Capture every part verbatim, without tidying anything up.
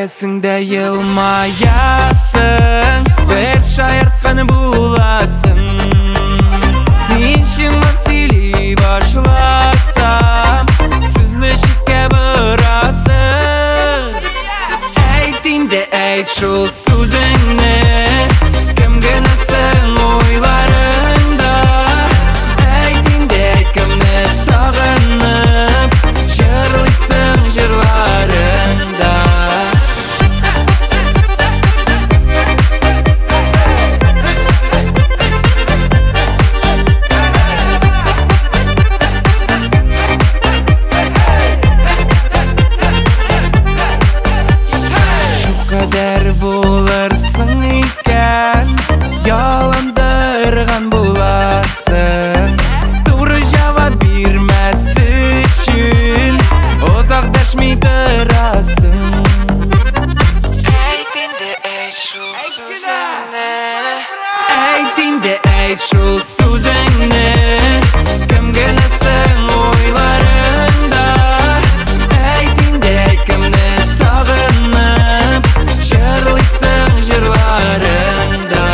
Әйткесіңдә елмаясың, бір шайыртқан буласың. Нишіңмін сөйлей башласам, сөзні шетке бұрасың. Әйт инде, әйт шул сөзіңні, кім гінісің ойларыңда. Әйт инде, әйт кімні сағынып, жырлайсың жырларыңда. Қадар болырсың екен, ялындырған боласың. Туры жауап бермес үшін ұзақ дәшмей тұрасың. Әйт инде, әйт шул сөзіңні, әйт инде, әйт шул сөзіңні, кім гінісің ойларыңда. Әйт инде, әйт кімні сағынып, жырлайсың жырларыңда.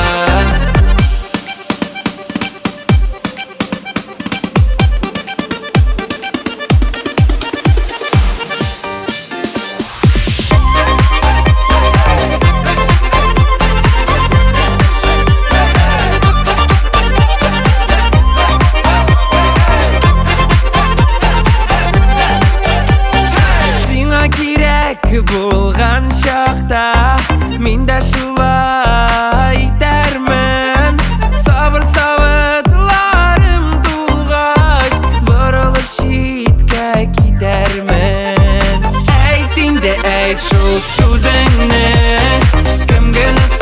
Сиңа керек болған шақта мен дә шулай итәрмен. Сабыр савытларым тулғач, бұрылып шетке кетәрмен. Әйт инде, әйт шул сөзіңні, кім гінісің